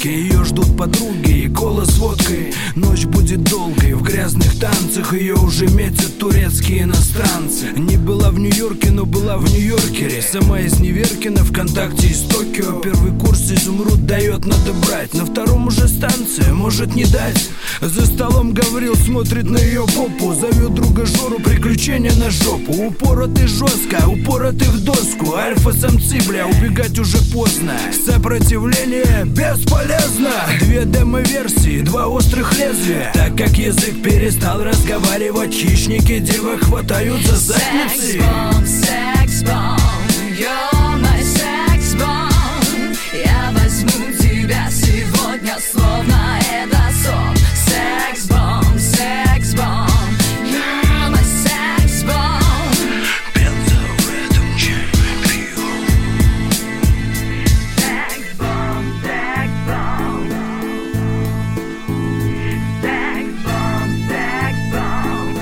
водки. Ее ждут подруги и кола с водкой. Ночь будет долгой, в грязных танцах ее уже метят турецкие иностранцы. Не была в Нью-Йорке, но была в Нью-Йоркере. Сама из Неверкина, ВКонтакте из Токио. Первый курс изумруд дает, надо брать. На втором уже станция, может не дать. За столом Гаврил смотрит на ее попу. Зовет друга Жору, приключения на жопу. Упоротый жестко, упоротый в доску. Альфа-самцы, бля, убегать уже поздно. Сопротивление бесполезно. Две демо-версии, два острых лезвия. Так как язык перестал разговаривать, хищники девок хватают за задницы. Секс-бомб, you're my секс-бомб. Я возьму тебя сегодня, словно это сон. Секс-бомб, секс-бомб, you're my секс-бомб. Бензо в этом чемпион. Секс-бомб, секс-бомб. Секс-бомб, секс-бомб.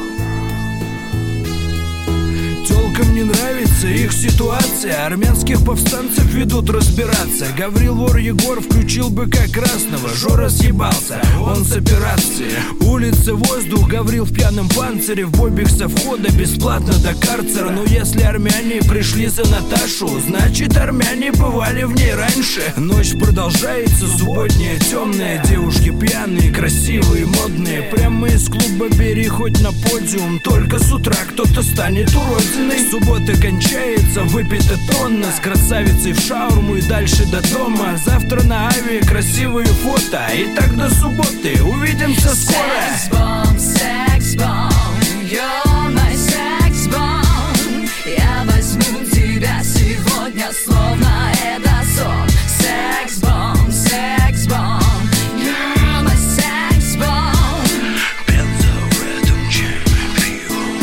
Тёлкам не нравится их ситуация. Армянских повстанцев ведут разбираться. Гаврил вор Егор включил быка красного. Жора съебался, он с операции. Улица, воздух, Гаврил в пьяном панцире. В бобик со входа бесплатно до карцера. Но если армяне пришли за Наташу, значит армяне бывали в ней раньше. Ночь продолжается, субботняя, темная. Девушки пьяные, красивые, модные. Прямо из клуба бери хоть на подиум. Только с утра кто-то станет уродиной. Суббота кончается, выпита тонна. С красавицей в шаурму и дальше до дома. Завтра на авиа красивые фото. И так до субботы, увидимся скоро. Секс-бомб, секс-бомб, you're my секс-бомб. Я возьму тебя сегодня, словно это сон. Секс-бомб, секс-бомб, you're my секс-бомб. Бензо в этом чемпион.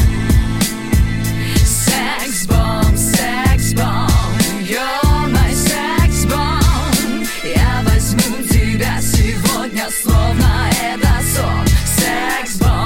Секс-бомб, секс-бомб, you're my секс-бомб. Я возьму тебя сегодня, словно это сон. Секс-бомб.